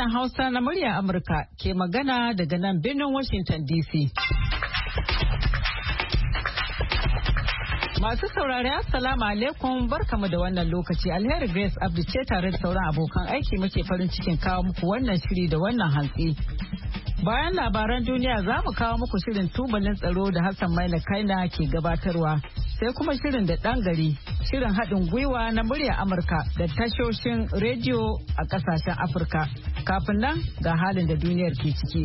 Sashen Hausa na murya Amurka ke magana daga nan birnin Washington DC. Masu saurari Assalamu alaikum barkamu da wannan lokaci. Alheri Grace Abdu ce tare da sauran abokan aiki muke farin cikin kawo muku wannan shiri da wannan hantsi. Bayan labaran duniya za mu kawo muku shirin tubalin tsaro da Hassan Maina Kaina ke gabatarwa. Sai kuma shirin da ɗan gari, shirin haɗin gwiwa na murya Amurka da tashoshin rediyo a ƙasashen Afirka. Kafin nan ga halin da duniyar ke ciki.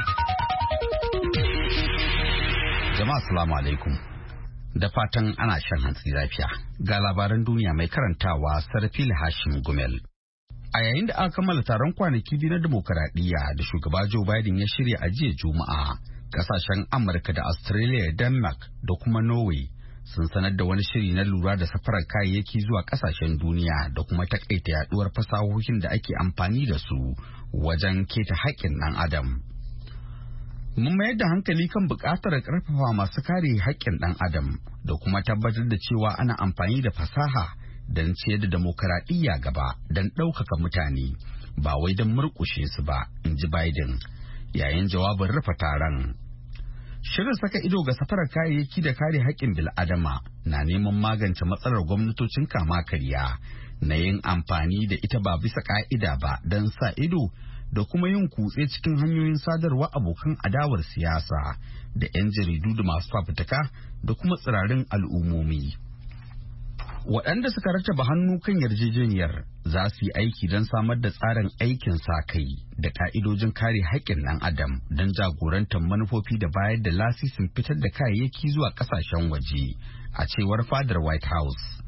Jama'a salamu alaikum. Da fatan ana shan hantsi lafiya. Ga labaran duniya mai karantawa Sarfil Hashim Gumel. A yayin da aka kammala taron kwanaki biyu na demokaradiyya da shugaba Joe Biden ya shirya a jiya Juma'a, kasashen Amurka da Australia, Denmark da kuma Norway sun sanar da wani shiri na lura da safarar kayayyaki zuwa kasashen duniya da kuma takaita yaduwar fasahohin da ake amfani da su wajen keta haƙƙin ɗan adam. Mun mayar da hankali kan buƙatar ƙarfafa masu kare haƙƙin ɗan adam da kuma tabbatar da cewa ana amfani da fasaha don ciyar da demokaradiyya gaba don ɗaukaka mutane ba wai don murƙushe su ba, in ji Biden yayin jawabin rufe taron. Shirin saka ido ga safarar kayayyaki da kare haƙƙin bil'adama na neman magance matsalar gwamnatocin kama karya na yin amfani da ita ba bisa ƙa'ida ba don sa ido da kuma yin kutse cikin hanyoyin sadarwa abokan adawar siyasa da 'yan jaridu da masu fafutuka da kuma tsirarin al'ummomi. Waɗanda suka rattaba hannu kan yarjejeniyar za su yi aiki don samar da tsarin aikin sa-kai da ƙa'idojin kare haƙƙin ɗan adam don jagorantar manufofi da bayar da lasisin fitar da kayayyaki zuwa ƙasashen waje, a cewar fadar White House.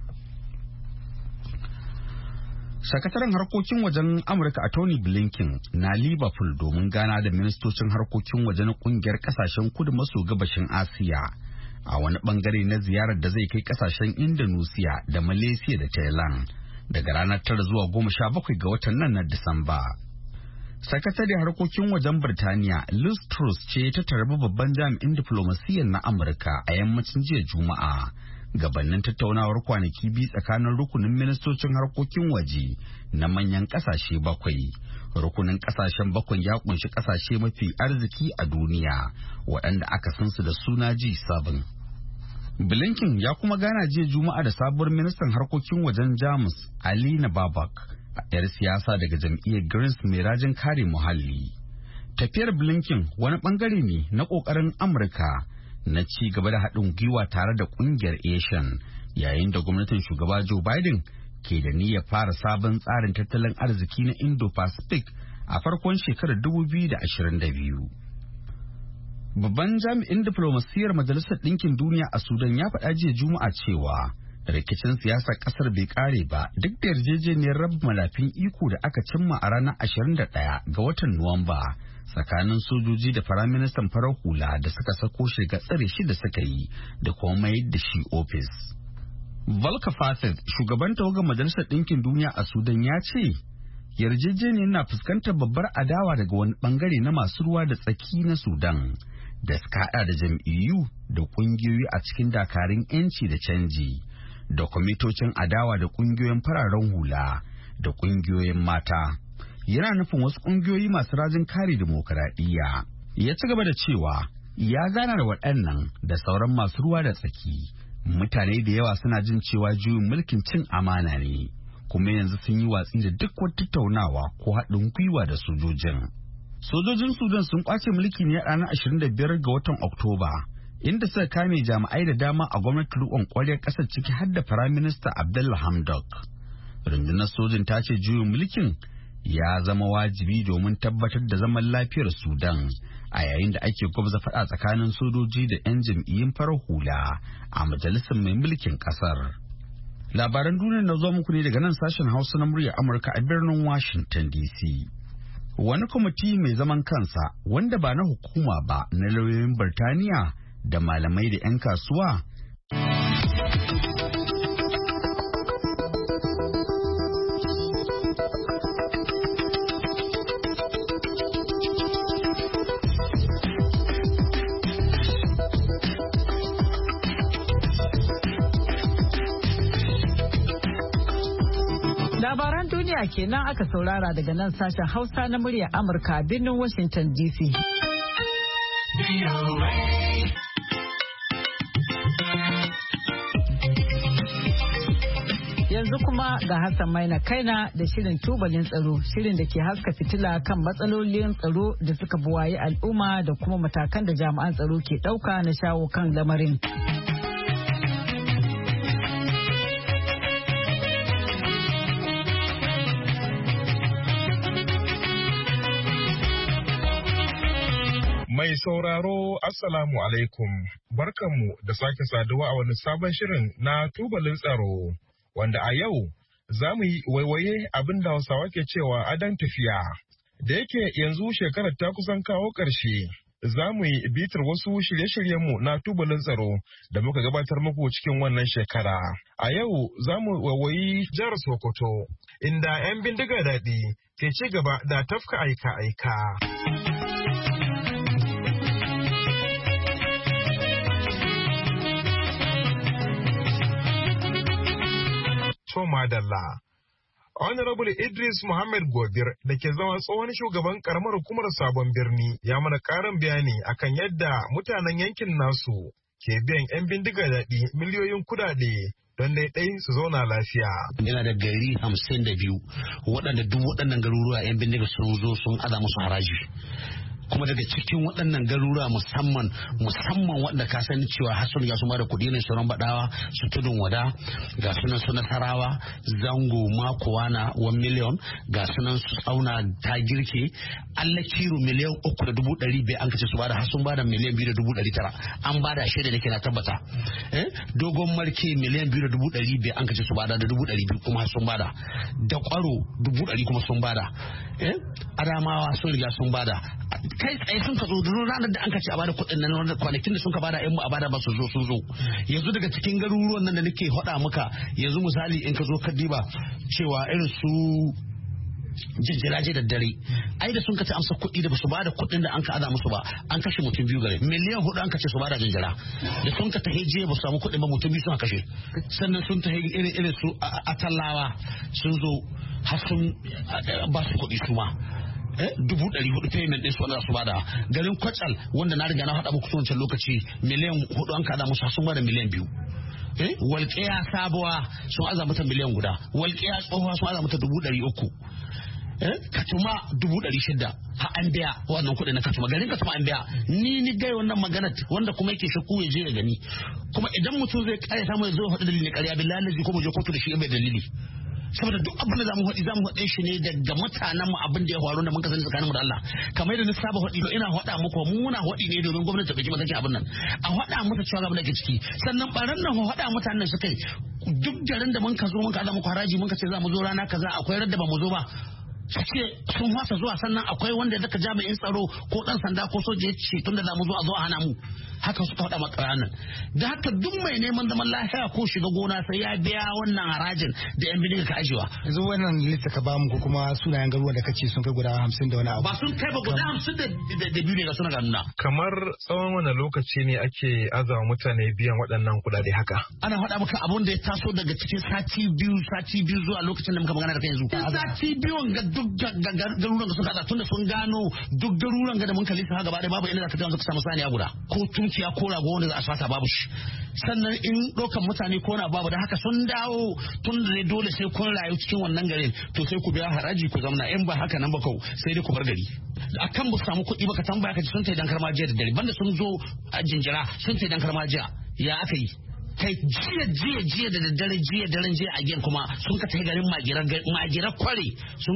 Sakataren harkokin wajen Amurka a Tony Blinken na Liverpool domin gana da ministocin harkokin waje na ƙungiyar ƙasashen kudu maso gabashin Asiya. A wani bangare na ziyarar da zai kai kasashen Indonesia da Malaysia da Thailand daga ranar 9 zuwa 17 ga watan nan na Disamba. Sakatare harkokin wajen Birtaniya Liz Truss ce ta tarbi babban jami'in diflomasiyyar na Amurka a yammacin jiya Juma'a gabanin tattaunawar kwanaki biyu tsakanin rukunin ministocin harkokin waje na manyan kasashe bakwai. Rukunin kasashen bakwai ya kunshi kasashe mafi arziki a duniya waɗanda aka san su da suna G7. Blinken ya kuma gana jiya Juma'a da sabuwar ministan harkokin wajen Jamus Alina Babak, a 'yar siyasa daga jam'iyyar Greens mai rajin kare muhalli. Tafiyar Blinken wani bangare ne na ƙoƙarin Amurka na ci gaba da haɗin gwiwa tare da ƙungiyar Asian yayin da gwamnatin shugaba Joe Biden ke da niyyar fara sabon tsarin tattalin arziki na Indo-Pacific a farkon shekarar 2022. Babban jami'in diflomasiyyar Majalisar Ɗinkin Duniya a Sudan ya faɗa jiya Juma'a cewa rikicin siyasar ƙasar bai ƙare ba duk da yarjejeniyar raba malafin iko da aka cimma a ranar 21 ga watan Nuwamba tsakanin sojoji da firaministan farar hula da suka sako shi ga tsare shi da suka yi da kuma mayar da shi ofis. Volker Perthes, shugaban tawagar Majalisar Ɗinkin Duniya a Sudan ya ce, yarjejeniyar na fuskantar babbar adawa daga wani bangare na masu ruwa da tsaki na Sudan da suka haɗa da jam'iyyu da ƙungiyoyi a cikin dakarun 'yanci da canji da kwamitocin adawa da ƙungiyoyin fararen hula da ƙungiyoyin mata. Yana nufin wasu ƙungiyoyi masu rajin kare dimokuraɗiyya. Ya ci gaba da cewa ya gana da waɗannan da sauran masu ruwa da tsaki. Mutane da yawa suna jin cewa juyin mulkin cin amana ne, kuma yanzu sun yi watsi da duk wata tattaunawa ko haɗin gwiwa da sojojin. Sojojin Sudan sun kwace mulki ne a ranar 25 ga watan Oktoba, inda suka kame jami'ai da dama a gwamnatin riƙon ƙwaryar ƙasar ciki har da Firaminista Abdullah Hamdok. Rundunar sojin ta ce juyin mulkin ya zama wajibi domin tabbatar da zaman lafiyar Sudan a yayin da ake gwabza faɗa tsakanin sojoji da 'yan jam'iyyun farar hula a majalisar mai mulkin ƙasar. Labaran duniya na zo muku ne daga nan sashen Hausa na murya Amurka a birnin Washington DC. Wani kwamiti mai zaman kansa wanda ba na hukuma ba na lauyoyin Birtaniya da malamai da 'yan kasuwa duniya kenan aka saurara daga nan sashen Hausa na muryar Amurka birnin Washington DC. Yanzu kuma ga Hassan Maina Kaina da shirin tubalin tsaro, shirin da ke haska fitila kan matsalolin tsaro da suka buwaye al'umma da kuma matakan da jami'an tsaro ke ɗauka na shawo kan lamarin. Mai sauraro, Assalamu alaikum, barkanmu da sake saduwa a wani sabon shirin na tubalin tsaro. Wanda a yau za mu yi waiwaye abin da Hausawa ke cewa adon tafiya. Da yake yanzu shekarar ta kusan kawo ƙarshe, za mu yi bitar wasu shirye-shiryenmu na tubalin tsaro da muka gabatar muku cikin wannan shekara. A yau za mu waiwayi jihar Sokoto, inda 'yan bindiga daɗi ke ci gaba da tafka aika-aika. Toma Dalla. Honorable Idris Muhammad Gobir da ke zama tsohon shugaban karamar hukumar Sabon Birni ya mana karin bayani akan yadda mutanen yankin nasu ke biyan 'yan bindiga daɗi miliyoyin kudade don ɗaiɗai su zauna lafiya. Yana da gari 52 waɗanda duk waɗannan garuruwa 'yan bindiga sun zo sun aza musu haraji. Kuma daga cikin waɗannan garuruwa musamman waɗanda ka sani cewa har sun ga su mara kuɗi ne su Rambaɗawa, su Tudun Wada, ga sunan su Nasarawa, Zango, Makuwana 1 million, ga sunan su Tsauna ta girke, Allah kiro miliyan 3,500 an kace su bada, har sun bada miliyan 2,900 an bada shaida nake na tabbata. Dogon Marke miliyan 2,200 an kace su bada da 200 kuma sun bada, da Kwaro 100 kuma sun bada, Adamawa sun riga sun bada. Kai tsaye sun ka zo duk ranar da an ka ci a bada kuɗin nan wanda kwanakin da sun ka bada yan mu a bada ba su zo sun zo. Yanzu daga cikin garuruwan nan da nake faɗa maka yanzu misali in ka zo ka diba cewa irin su jinjiraje da dare ai da sun ka ci amsa kuɗi da ba su bada kuɗin da an ka aza musu ba an kashe mutum 2 gare miliyan 4 an ka ce su bada jinjira da sun ka tahe jiya ba su samu kuɗin ba mutum 2 sun kashe sannan sun tahe irin su a tallawa sun zo har sun ba su kuɗi su ma 400 payment din su wanda su bada garin Kwatsal wanda na riga na faɗa muku wancan lokaci miliyan 4 an kada musu sun bada miliyan 2. Walƙiya sabuwa sun aza mata miliyan 1, walƙiya tsohuwa sun aza mata 300. Katuma 600 ha an biya wannan kuɗi na Katuma garin Katuma an biya ni gai wannan magana wanda kuma yake shakku ya je ya gani kuma idan mutum zai kare samu ya zo faɗi dalilin ƙarya billahi ko mu je kotu da shi bai dalili. Saboda duk abin da zamu faɗi shi ne daga mutanen mu abin da ya faru da mun kasance tsakanin mu da Allah kamar yadda na saba faɗi ina faɗa muku mu muna faɗi ne domin gwamnati ta ɗauki matakin abin nan a faɗa mata cewa abin da ke ciki sannan baran nan faɗa mutanen suka yi duk garin da mun ka zo mun ka aza muku haraji mun ka ce za mu zo rana kaza akwai radda ba mu zo ba suke sun fasa zuwa sannan akwai wanda daga jami'in tsaro ko dan sanda ko soja ya ce tun da za mu zo a zo a hana mu haka suka faɗa maka ranar da haka duk mai neman zaman lafiya ko shiga gona sai ya biya wannan harajin da yan bindiga ka ajiyewa. Yanzu wannan lista ka bamu ko kuma sunayen garuruwa da kace sun kai guda 50 da wani abu. Ba sun kai ba guda 50 da biyu ne ga suna ganuna. Kamar tsawon wani lokaci ne ake azawa mutane biyan waɗannan kuɗaɗe haka? Ana faɗa maka abun da ya taso daga cikin sati biyu zuwa lokacin da muka magana da kai yanzu. Sati biyun ga duk garuruwan da suka haɗa tun da sun gano duk garuruwan ga da mun kalli su ha gaba ɗaya babu inda za ka ta suka samu saniya guda ko tunkiya ko rago wanda za a fata babu shi. Sannan in ɗaukan mutane ko na babu da haka sun dawo tun da ne dole sai kun rayu cikin wannan garin to sai ku biya haraji ku zamna in ba haka nan ba kau sai dai ku bar gari. Akan ba su samu kuɗi ba ka tambaya ka ji sun tai dankar majiya da dare banda sun zo a jinjira sun tai dankar majiya ya aka yi. Kai jiya da daddare daren jiya a gen kuma sun ka tai garin magirar kware sun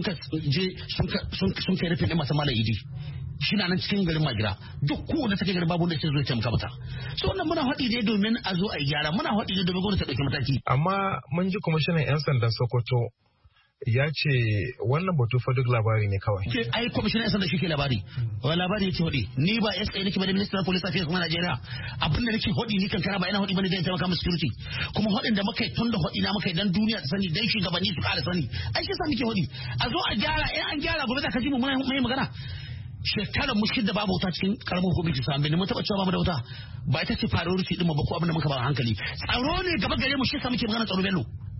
kai rufin ɗin masu mala idi. Shi na nan cikin garin Magira duk kowanne take garin babu da sai zo ya taimaka mata. So wannan muna haɗi ne domin a zo a yi gyara muna haɗi ne domin gwamnati ta ɗauki mataki. Amma mun ji kwamishinan 'yan sandan Sokoto ya ce wannan batu fa duk labari ne kawai. Ai kwamishinan 'yan sanda shi ke labari. Wani labari yake haɗi ni ba SA nake ba da Minister of Police Affairs kuma Najeriya abin da nake haɗi ni kankara ba ina haɗi bane da taimaka mu security kuma haɗin da muka yi tun da haɗi na muka yi dan duniya ta sani dan shugabanni su ƙara sani ai shi sa muke haɗi a zo a gyara in an gyara gobe za ka ji mu mai magana. Shekarar mu shidda babu wuta cikin karamin hukumar sa ne mun taba cewa babu da wuta ba ita ce priority din mu ba ko abin da muka ba hankali tsaro ne gaba gare mu shi sa muke magana tsaro bello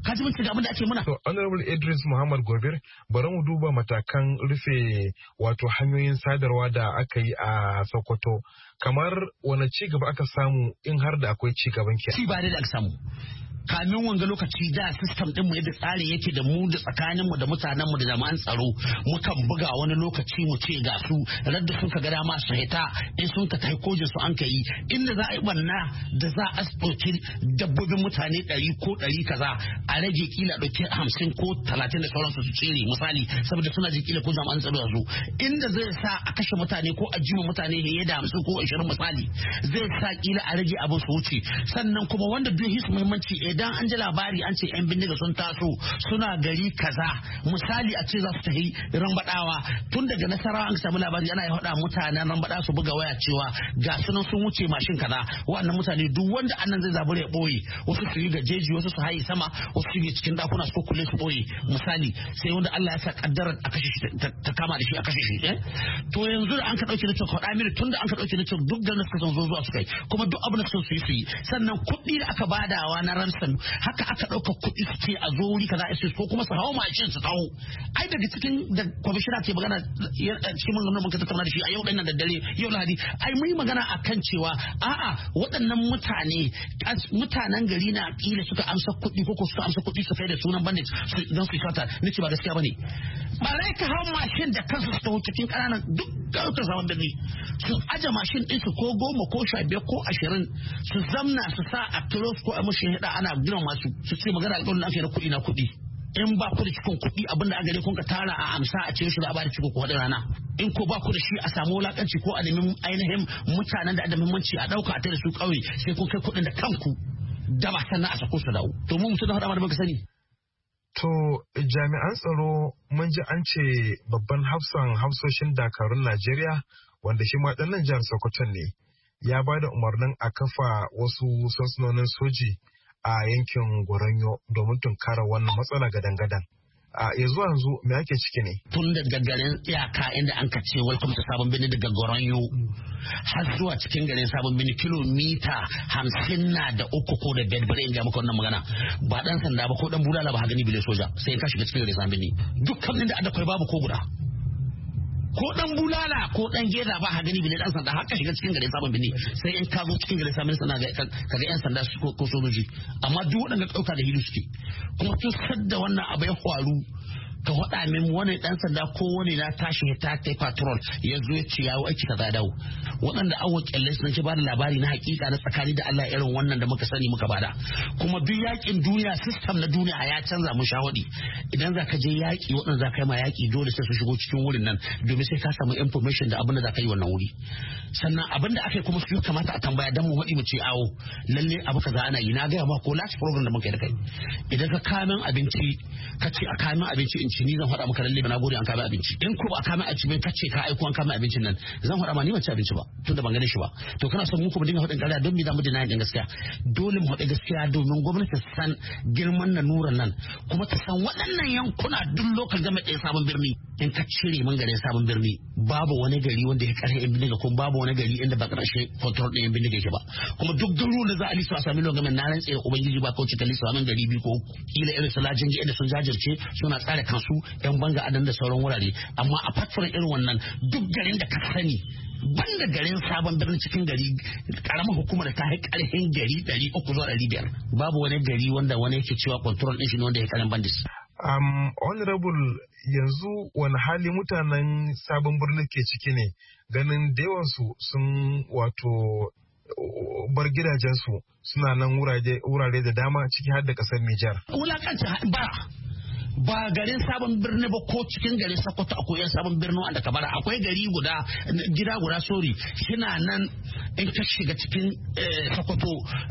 ka ji mun ga abin da ake muna. To Honorable Idris Muhammad Gobir, bari mu duba matakan rufe wato hanyoyin sadarwa da aka yi a Sokoto. Kamar wani ci gaba aka samu in har da akwai ci gaban ke? Ci ba da aka samu. Kamin wanga lokaci da system din mu yadda tsari yake da mu da tsakanin mu da mutanen mu da jami'an tsaro mukan buga wani lokaci mu ce ga su radda sun ka ga dama su hita in sun ka tai kojin su an kai inda za a yi banna da za a ɗauki dabbobin mutane 100 ko 100 kaza a rage kila ɗauki 50 ko 30 da sauransu su cire misali saboda suna ji kila ko jami'an tsaro da su inda zai sa a kashe mutane ko a jima mutane ya da 50 ko 20 misali zai sa kila a rage abin su wuce sannan kuma wanda bai hisu muhimmanci idan an ji labari an ce 'yan bindiga sun taso suna gari kaza misali a ce za su tafi rambadawa tun daga nasarawa an samu labari ana haɗa mutanen rambada su buga waya cewa ga sunan sun wuce mashin kaza wannan mutane duk wanda annan zai zabura ya boye wasu su yi gajeji wasu su haye sama wasu su yi cikin dakuna su kulle su boye misali sai wanda Allah ya sa kaddarar a kashe shi ta kama da shi a kashe shi to yanzu da an ka dauke da faɗa mini tun da an ka dauke da duk da suka zo zuwa su kai kuma duk abin da suka su yi sannan kuɗi da aka badawa na ransa haka aka ɗauka kuɗi su ce a zo wuri kaza a ko kuma su hawo mashin su taho ai daga cikin da kwamishina ke magana cikin maganar mun ka tattauna da shi a yau ɗin nan da dare yau Lahadi ai mun yi magana akan cewa a'a waɗannan mutanen gari na kila suka amsa kuɗi ko suka amsa kuɗi su kai da sunan bandit don su shata ni ce ba gaskiya bane ba rai ka hawo mashin da kansu su taho cikin ƙananan duk ga zaman birni su aje mashin ɗin su ko 10 ko 15 ko 20 su zamna su sa a kilos ko a mushin hida ana gina masu su ce magana alƙawarin da ake da kuɗi na kuɗi in ba ku da cikin kuɗi abinda a gare kun ka tara a amsa a cikin shi da a bada cikin ku haɗin rana in ko ba ku da shi a samu wulaƙanci ko a nemi ainihin mutanen da da muhimmanci a ɗauka a tare su ƙauye sai kun kai kuɗin da kanku da ba sannan a sako su dawo to mu mutu da haɗa da muka sani. To jami'an tsaro mun ji an ce babban hafsoshin dakarun Najeriya wanda shi ma ɗan nan jihar Sokoto ne ya ba da umarnin a kafa wasu sansanonin soji a yankin Goronyo domin tunkara wannan matsala gadan-gadan. Yanzu me ake ciki ne? Tun daga garin iyaka inda an ka ce welcome to Sabon Birni daga Goronyo har zuwa cikin garin Sabon Birni kilomita 53 ko da biyar bare in ga maka wannan magana ba dan sanda ba ko dan bulala ba ha gani bile soja sai ka shiga cikin garin Sabon Birni dukkan inda da kai babu ko guda. Ko dan bulala ko dan geda ba ha gani bile dan sanda haka shiga cikin garin Sabon Birni sai in ka zo cikin garin Sabon Birni kaga yan sanda ko sojoji amma duk waɗanda dauka da hidu suke kuma tun sadda wannan abu ya faru ka faɗa min wani ɗan sanda ko wani na tashi ta kai patrol ya zo ya ce yawo aiki kaza dawo waɗanda an wakilai sun ci ba da labari na hakika na tsakani da Allah irin wannan da muka sani muka bada kuma duk yakin duniya system na duniya ya canza mu shawadi idan za ka je yaki waɗanda za ka yi ma yaki dole sai su shigo cikin wurin nan domin sai ka samu information da abin da za ka yi wannan wuri sannan abin da aka yi kuma su kamata a tambaya dan mu haɗi mu ce awo lalle abu kaza ana yi na gaya ma ko last program da muka yi da kai idan ka kamin abinci ka ce a kamin abinci in ci ni zan faɗa maka lalle na gode an kama abinci in ko ba kama abinci bai kace ka aiko an kama abincin nan zan faɗa ma ni ban ci abinci ba tunda ban gane shi ba to kana son mu kuma dinga faɗin ƙarya don me za mu dina yin gaskiya dole mu faɗi gaskiya domin gwamnati ta san girman na nuran nan kuma ta san waɗannan yankuna duk lokal game ɗaya Sabon Birni in ka cire mun garin Sabon Birni babu wani gari wanda ya ƙarfi yan bindiga ko babu wani gari inda ba ƙarshe control ɗin yan bindiga yake ba kuma duk garuruwan da za a lisa a sami lokacin na rantse da ubangiji ba kawai cika lisa min gari biyu ko kila irin su lajinji inda sun jajirce suna tsare kansu yan banga adan da sauran wurare amma a fatfuran irin wannan duk garin da ka sani banda garin Sabon Birni cikin gari karamar hukumar ta yi karfin gari 300 zuwa 500 babu wani gari wanda wani yake cewa control din shi ne wanda ya karin bandis. Honorable yanzu wani hali mutanen Sabon Birni ke ciki ne ganin da yawansu sun wato bar gidajensu suna nan wurare da dama ciki har da kasar Nijar. Wulakanci ba garin Sabon Birni ba ko cikin garin Sokoto akwai yan Sabon Birni wanda ka bara akwai gari guda gida guda sori shina nan in ka shiga cikin Sokoto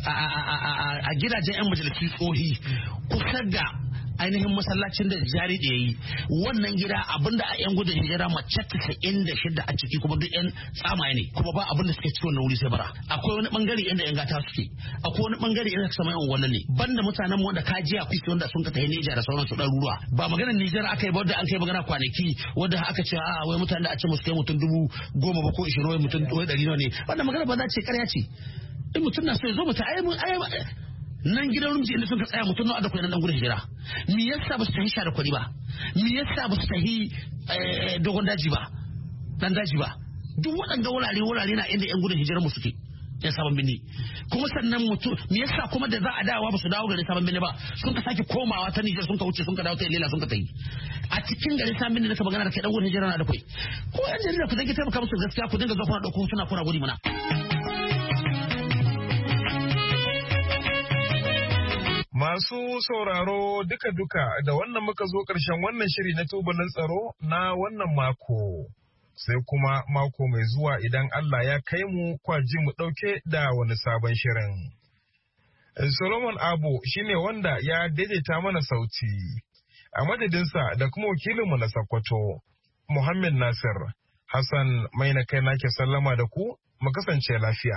a gidajen yan majalisun tsohi kusa da ainihin masallacin da jari da yayi wannan gida abinda a yan gudun hijira mace 96 a ciki kuma duk yan tsamaye ne kuma ba abinda suke cikin wannan wuri sai bara akwai wani bangare inda yan gata suke akwai wani bangare inda suka mai wannan ne banda mutanen mu wanda kajiya kuke wanda sun ka tafi Niger da sauran su dan ruwa ba maganar Niger aka yi ba wanda an kai magana kwanaki wanda aka ce a wai mutanen da a ce musu kai mutum 10,000 ba ko 20 wai mutum 100 ne wannan magana ba za ce ƙarya ce in mutum na so ya zo mutum nan gidan rumji inda sun ka tsaya mutum na da kuɗi nan gudun hijira me yasa ba su tafi sha da kwari ba me yasa ba su tafi dogon daji ba dan daji ba duk waɗanda wurare na inda yan gudun hijirar mu suke yan sabon birni kuma sannan mutum me yasa kuma da za a dawowa ba su dawo garin sabon birni ba sun ka sake komawa ta Nijar sun ka wuce sun ka dawo ta Ilela sun ka tayi a cikin garin sabon birni da ka magana da kai dan gudun hijira na da kai ko yan jarida ku dinga taimaka musu gaskiya ku dinga zuwa kuna dauko suna kuna gudi mana. Masu sauraro duka-duka da wannan muka zo ƙarshen wannan shiri na tubalin tsaro na wannan mako. Sai kuma mako mai zuwa idan Allah ya kai mu kwaji mu ɗauke da wani sabon shirin. Solomon Abo shine wanda ya daidaita mana sauti. A madadinsa da kuma wakilinmu na Sokoto, Muhammad Nasir, Hassan mai na kai nake sallama da ku, mu kasance lafiya.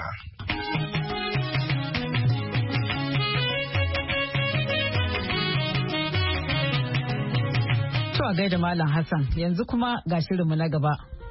To a gaida Malam Hassan, yanzu kuma ga shirinmu na gaba.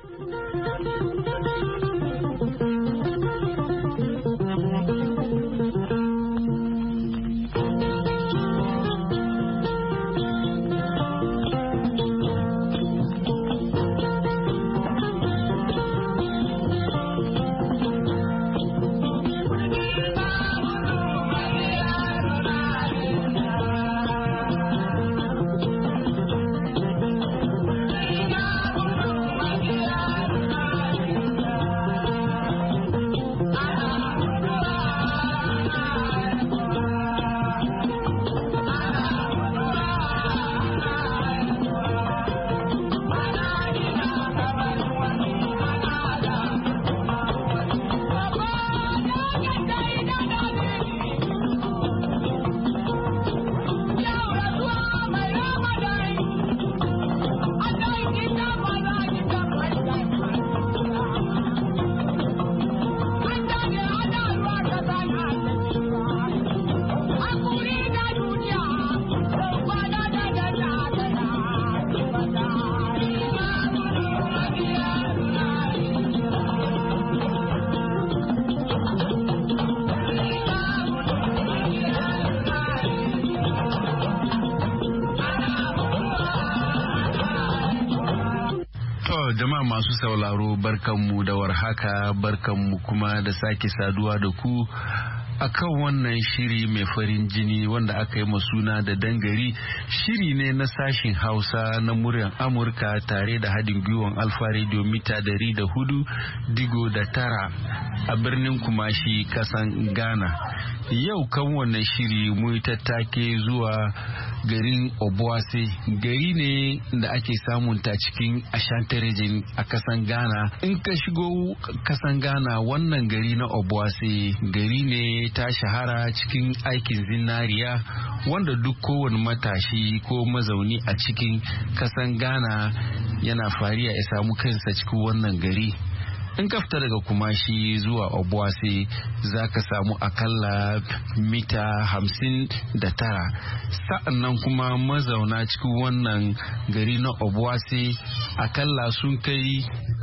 Jama'a masu sauraro barkanmu da warhaka, barkanmu kuma da sake saduwa da ku akan wannan shiri mai farin jini wanda aka yi suna da dangari. Shiri ne na sashin Hausa na muryar Amurka tare da haɗin gwiwan Alfa Radio mita 104.9 a birnin Kumashi kasan Ghana. Yau kan wannan shiri mu tattake zuwa garin Obuasi, gari ne da ake samun ta cikin Ashanti region a kasan Ghana. In ka shigo kasan Ghana, wannan gari na Obuasi gari ne ta shahara cikin aikin zinariya wanda duk kowane matashi ko mazauni a cikin kasan Ghana yana fariya ya samu kansa cikin wannan gari. In ka fita daga Kumashi zuwa Obuasi za ka samu akalla mita 59. Sa'annan kuma mazauna cikin wannan gari na Obuasi akalla sun kai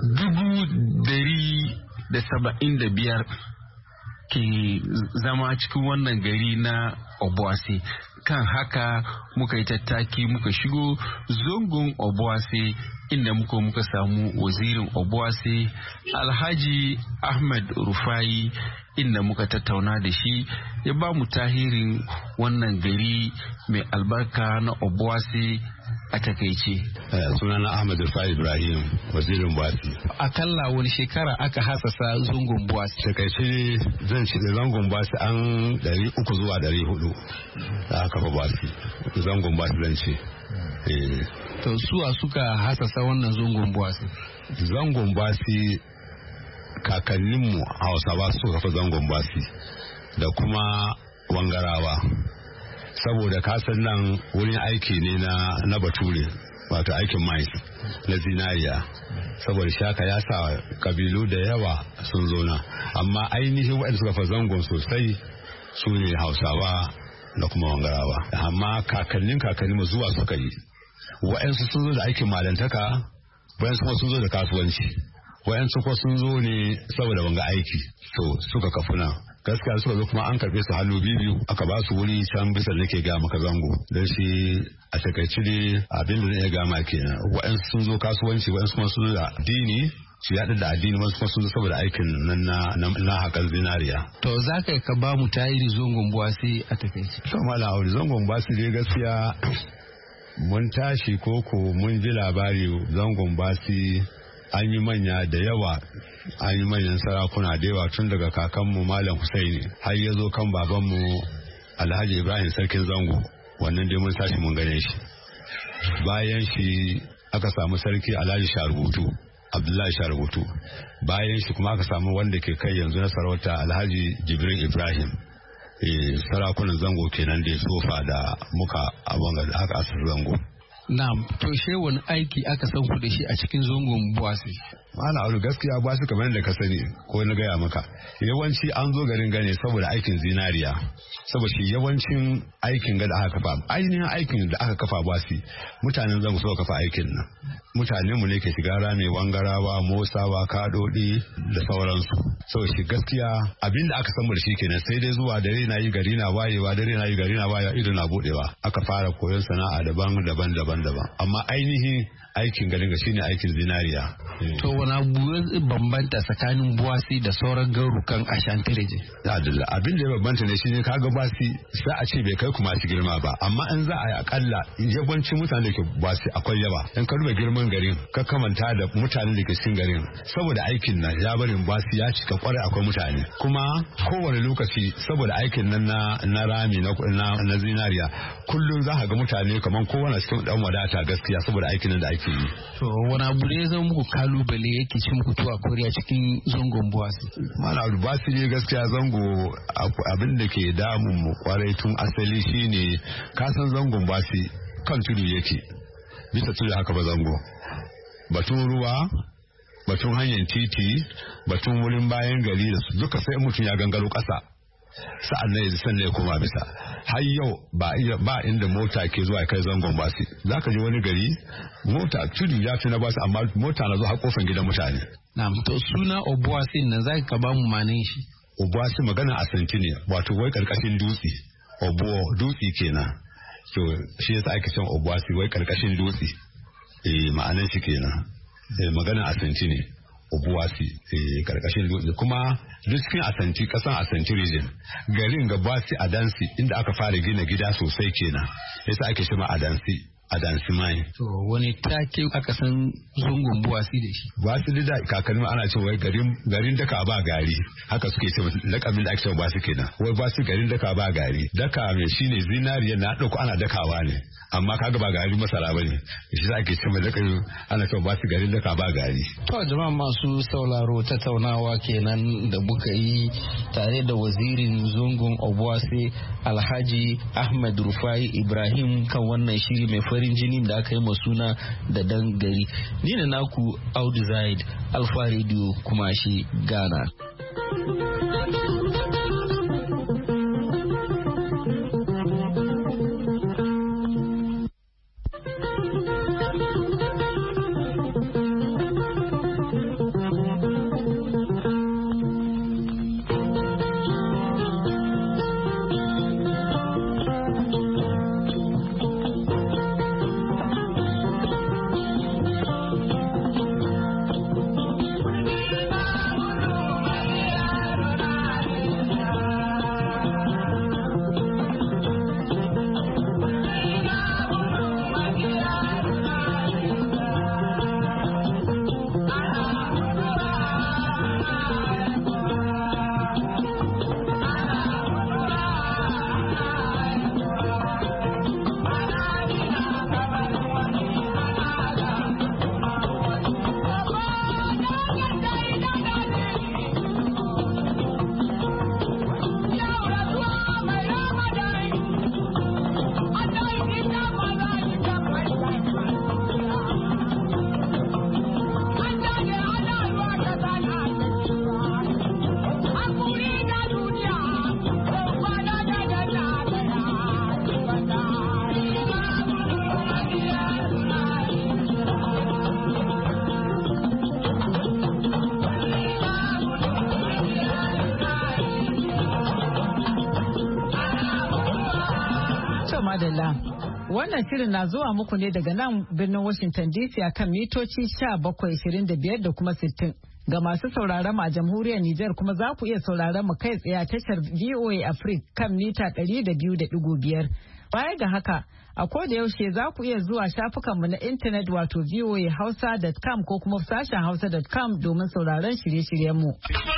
175 ke zama cikin wannan gari na Obuasi. Kan haka muka yi tattaki muka shigo zongon Obuasi inda muka samu wazirin Obuasi Alhaji Ahmed Rufai, inda muka tattauna da shi ya ba mu tahirin wannan gari mai albarka na Obuasi a takaice. Sunana Ahmed Rufai Ibrahim, wazirin Buasi. Akalla wani shekara aka hasasa zangon Buasi? Takaice zan ce zangon Buasi an 300 zuwa 400 da aka fa Buasi. Zangon Buasi zan ce. To suwa suka hasasa wannan zangon Buasi? Zangon Buasi kakanninmu Hausawa suka fa zangon Buasi da kuma Wangarawa. Saboda kasan nan wurin aiki ne na bature, wato aikin mais na zinariya. Saboda shaka ya sa kabilu da yawa sun zo na, amma ainihin waɗanda suka fa zangon sosai su ne Hausawa da kuma Wangarawa. Amma kakannin mu zuwa suka yi, waɗansu sun zo da aikin malantaka, waɗansu kuma sun zo da kasuwanci, waɗansu kuma sun zo ne saboda wanga aiki, to suka kafuna. gaskiya suka zo kuma an karbe su hannu biyu aka ba su wuri can bisa da ke ga maka zango don shi a takaice ne abin da zai ga ma kenan wa'ansu sun zo kasuwanci wa'ansu kuma sun da addini su yaɗa da addini wasu kuma sun zo saboda aikin nan na haƙar zinariya. To za ka ba mu tarihi zangon buwasi a takaice. To malam Audu zangon buwasi dai gaskiya mun tashi koko mun ji labari zangon buwasi an yi manya da yawa an yi manyan sarakuna da yawa tun daga kakanmu Malam Husaini har ya zo kan babanmu Alhaji Ibrahim Sarkin Zango wannan dai mun tashi mun gane shi. Bayan shi aka samu sarki Alhaji Sharubutu Abdullahi Sharubutu bayan shi kuma aka samu wanda ke kai yanzu na sarauta Alhaji Jibril Ibrahim sarakunan zango kenan da sofa da muka abin da aka asar zango. Na'am, to she wani aiki aka san ku da shi a cikin zangon buwasi? Mana abu gaskiya ba su kamar da ka sani ko na gaya maka yawanci an zo garin gane saboda aikin zinariya saboda shi yawancin aikin da aka kafa ainihin aikin da aka kafa buwasi mutanen zango suka kafa aikin nan mutanen mu ne ke shiga rame wangarawa mosawa kadodi da sauransu saboda shi gaskiya abin da aka san da shi kenan sai dai zuwa dare na yi gari na wayewa dare na yi gari na wayewa ido na budewa aka fara koyon sana'a daban amma ainihin aikin garin ga shine aikin zinariya. To wani abu bambanta tsakanin buwasi da sauran garukan ashantireje? Abin da ya bambanta ne shine kaga buwasi sai a ce bai kai kuma shi girma ba amma in za a yi akalla yawancin mutanen da ke buwasi akwai yawa in ka duba girman garin ka kamanta da mutanen da ke cikin garin saboda aikin nan ya barin buwasi ya cika kwarai akwai mutane kuma kowane lokaci saboda aikin nan na rami na zinariya kullum za ka ga mutane kamar kowane cikin dan wadata gaskiya saboda aikin nan da ake yi. To wani abu ne zan muku kalubale yake cin muku tuwa koriya cikin zangon buwasi? Mana buwasi ne gaskiya zango abin da ke damun mu kwarai tun asali shine kasan zangon buwasi kan tudu yake bisa tudu haka ba zango batun ruwa batun hanyar titi batun wurin bayan gari da su duka sai mutum ya gangaro ƙasa sa'an nan sannan ya koma bisa har yau ba inda mota ke zuwa kai zangon basi zaka je wani gari mota tudu ya fi na basi amma mota na zo har kofar gidan mutane. Na to suna obuasi nan zaka ka ba mu manin shi? Obuasi magana asanti ne wato wai karkashin dutse obuo dutse kenan to shi yasa ake cewa obuasi wai karkashin dutse ma'anan shi kenan magana asanti ne obuasi karkashin dutse kuma duk cikin asanti kasan asanti region garin gabasi adansi inda aka fara gina gida sosai kenan yasa ake cewa adansi mai. To wani take aka san zungun buwasi da shi? Buwasi da kakanni ana cewa garin daka ba gari haka suke cewa lakabin da ake cewa buwasi kenan wai buwasi garin daka ba gari daka mai shine zinariya na dauko ana dakawa ne amma kaga ba gari masara bane shi za ake cewa lakabin ana cewa buwasi garin daka ba gari. To jama'a masu sauraro tattaunawa kenan da muka yi tare da wazirin zungun obuasi Alhaji Ahmed Rufai Ibrahim kan wannan shiri mai farin jini da aka yi suna da dan gari. Ni na naku Audu Zaid Alfa Radio kuma shi Ghana. madalla. Wannan shirin na zuwa muku ne daga nan birnin Washington DC akan mitoci 1725 da kuma 60. Ga masu sauraron a jamhuriyar Nijar kuma za ku iya sauraron mu kai tsaye a tashar VOA Africa kan mita 200.5. Baya ga haka, a koda yaushe za ku iya zuwa shafukanmu na intanet wato voahausa.com ko kuma sashen hausa.com domin sauraron shirye-shiryenmu.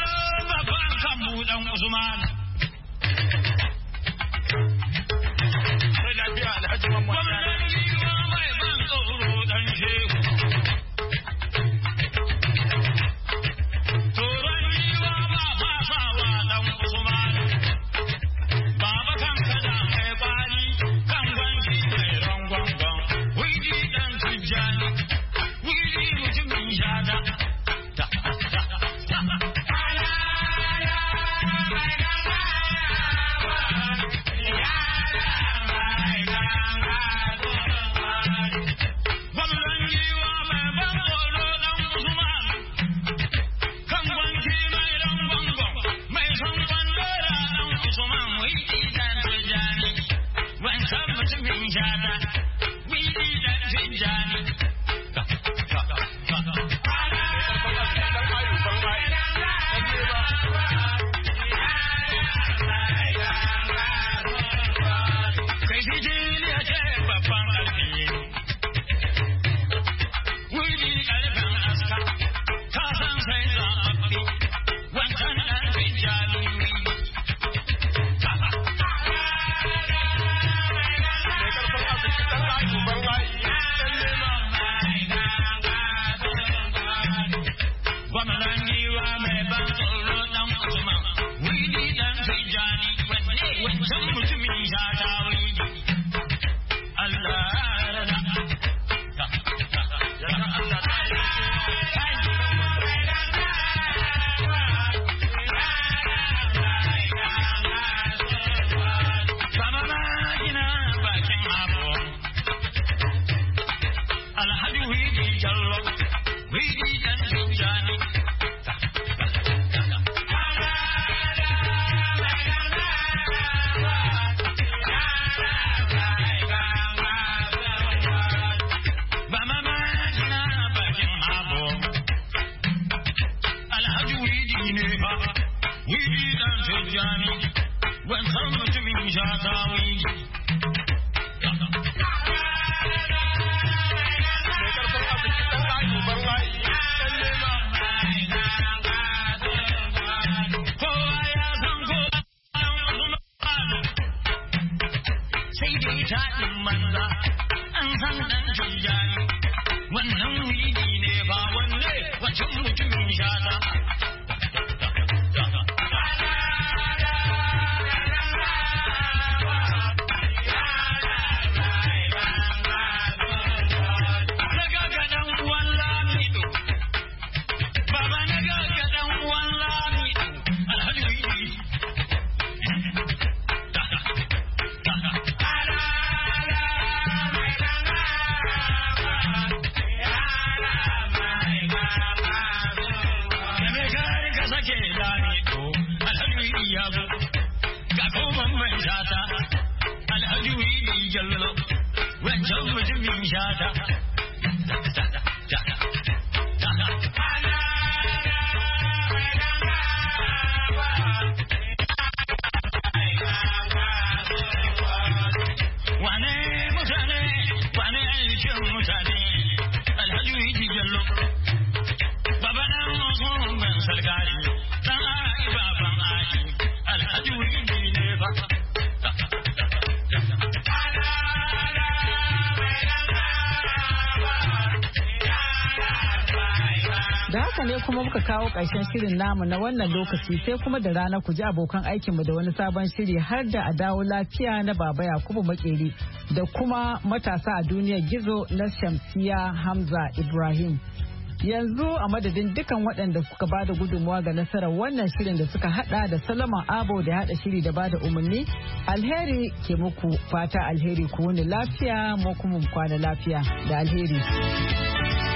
Da haka ne kuma muka kawo ƙarshen shirin namu na wannan lokaci sai kuma da rana ku ji abokan aikinmu da wani sabon shiri har da a dawo lafiya na Baba Yakubu Makeri da kuma matasa a duniyar gizo na Shamsiya Hamza Ibrahim. Yanzu a madadin dukan waɗanda suka bada gudunmuwa ga nasarar wannan shirin da suka hada da Solomon Abo da hada shiri da bada umarni, alheri ke muku fata alheri ku wuni lafiya mu kuma kwana lafiya da alheri.